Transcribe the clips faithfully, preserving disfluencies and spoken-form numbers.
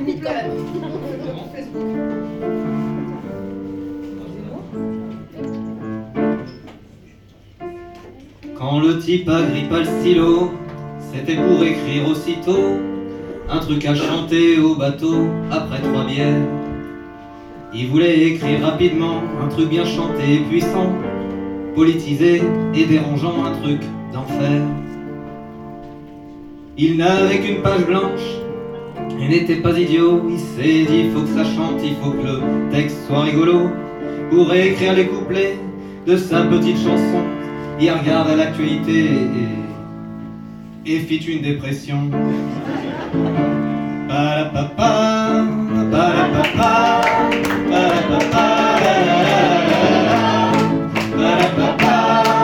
palpitant. Quand le type agrippa le stylo, c'était pour écrire aussitôt un truc à chanter au bateau après trois bières. Il voulait écrire rapidement un truc bien chanté et puissant, politisé et dérangeant, un truc d'enfer. Il n'avait qu'une page blanche, il n'était pas idiot, il s'est dit faut que ça chante, il faut que le texte soit rigolo. Pour écrire les couplets de sa petite chanson, il regarda l'actualité et, et fit une dépression. Ba-la-pa-pa, ba-la-pa-pa, ba-la-pa-pa, ba-la-pa-pa,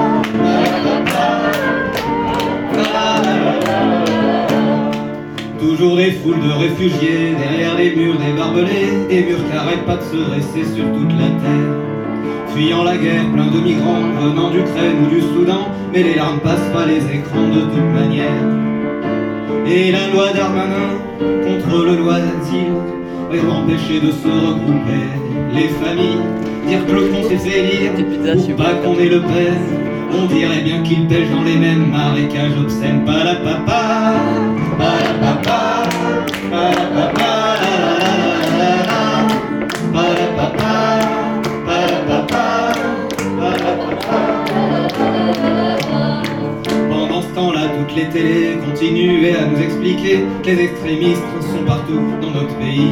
ba-la-pa-pa. Toujours des foules de réfugiés derrière les murs des barbelés, des murs qui n'arrêtent pas de se dresser sur toute la terre. Fuyant la guerre, plein de migrants venant d'Ukraine ou du Soudan, mais les larmes passent pas les écrans de toute manière. Et la loi Darmanin contre le loi d'asile va empêcher de se regrouper les familles. Dire que le con c'est fait lire, ou pas qu'on est le père, on dirait bien qu'il pêche dans les mêmes marécages obscènes. Pas la papa, pas la papa, pas la papa, la la la la, pas la papa. Pendant ce temps-là, toutes les télés continuaient à nous expliquer que les extrémistes sont partout dans notre pays.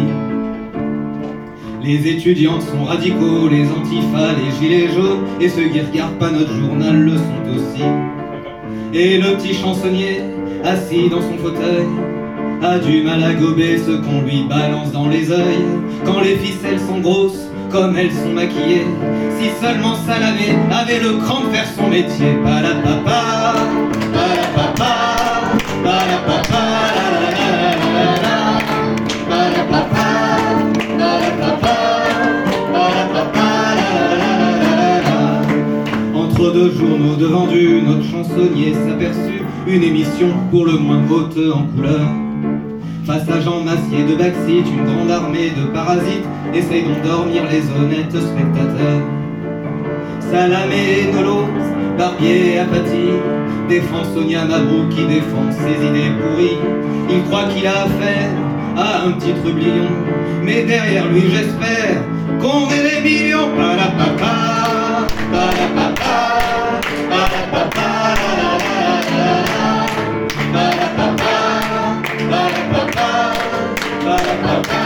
Les étudiants sont radicaux, les antifas, les gilets jaunes, et ceux qui regardent pas notre journal le sont aussi. Et le petit chansonnier, assis dans son fauteuil, a du mal à gober ce qu'on lui balance dans les œils. Quand les ficelles sont grosses, comme elles sont maquillées, si seulement Salamé avait le cran de faire son métier. Pas la papa, pas la papa, pas la papa, la la la la la, pas la papa, pas la papa, pas la papa, la la la la la. Entre deux journaux de vendus, notre chansonnier s'aperçut une émission pour le moins haute en couleur. Face à Jean Massier de Backseat, une grande armée de parasites essaye d'endormir les honnêtes spectateurs. Salamé, Nolo, Barbier, Apathy défend Sonia Mabrouk qui défend ses idées pourries. Il croit qu'il a affaire à un petit trublion, mais derrière lui j'espère qu'on est des millions. Pas la papa, pas la papa, pas la papa, la la la la la, pas la papa, pas la papa, pas la papa.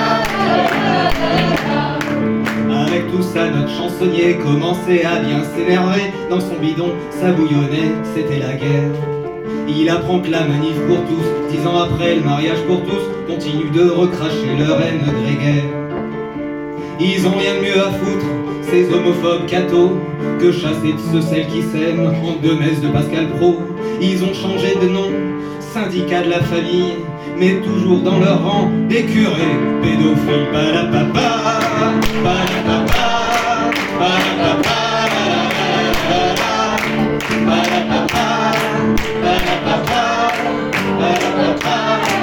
Avec tout ça, notre chansonnier commençait à bien s'énerver. Dans son bidon, ça bouillonnait, c'était la guerre. Il apprend que la manif pour tous, dix ans après le mariage pour tous, continue de recracher leur haine grégaire. Ils ont rien de mieux à foutre, ces homophobes cathos, que chasser de ceux celles qui s'aiment en deux messes de Pascal Pro. Ils ont changé de nom, syndicat de la famille, mais toujours dans leur rang des curés pédophiles. Pas la papa, pas la papa, pas la papa, la la la la, pas la papa, pas la papa, pas la papa.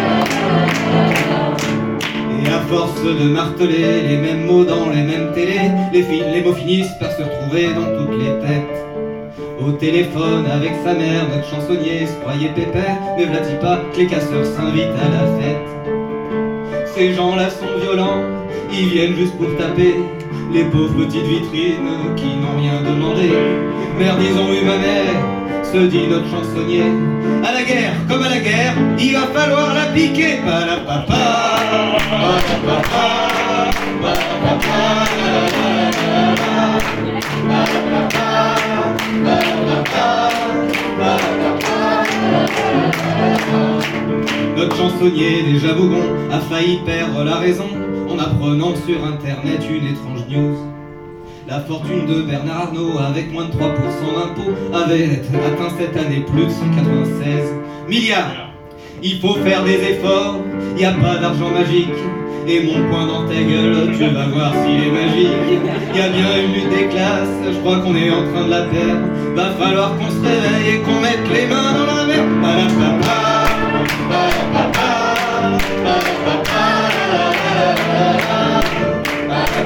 Et à force de marteler les mêmes mots dans les mêmes télés, les, filles, les mots finissent par se retrouver dans toutes les têtes. Au téléphone avec sa mère, notre chansonnier se croyait pépère, mais v'là-t-il pas que les casseurs s'invitent à la fête. Ces gens-là sont violents, ils viennent juste pour taper les pauvres petites vitrines qui n'ont rien demandé. Merde, ils ont eu ma mère, se dit notre chansonnier. À la guerre, comme à la guerre, il va falloir la piquer. Pas la papa, pas la papa, pas la papa, la la la la, pas la papa, pas la papa, pas la papa. Notre chansonnier, déjà bougon, a failli perdre la raison en apprenant sur internet une étrange news. La fortune de Bernard Arnault, avec moins de trois pour cent d'impôts, avait atteint cette année plus de cent quatre-vingt-seize milliards. Il faut faire des efforts, y a pas d'argent magique. Et mon poing dans ta gueule, tu vas voir s'il est magique. Y a bien une lutte des classes, je crois qu'on est en train de la perdre. Va falloir qu'on se réveille et qu'on mette les mains dans la mer. Pas la papa, pas la papa, pas la papa, la la la.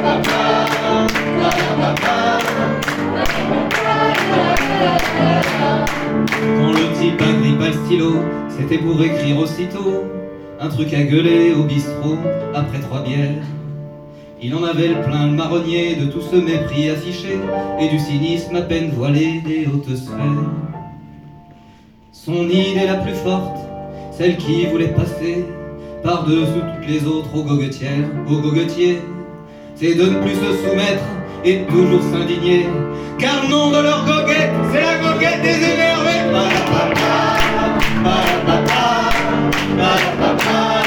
Quand le type agrippa le stylo, c'était pour écrire aussitôt un truc à gueuler au bistrot après trois bières. Il en avait le plein le marronnier de tout ce mépris affiché et du cynisme à peine voilé des hautes sphères. Son idée la plus forte, celle qui voulait passer par-dessous toutes les autres aux goguetières, aux goguetiers, c'est de ne plus se soumettre et de toujours s'indigner, car le nom de leur goguette, c'est la goguette des énervés. Ba-da-ba-ba, ba-da-ba-ba, ba-da-ba-ba.